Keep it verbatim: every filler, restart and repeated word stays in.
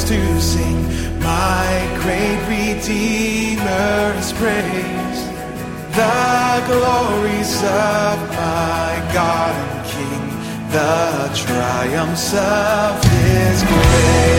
to sing my great Redeemer's praise. The glories of my God and King, the triumphs of His grace.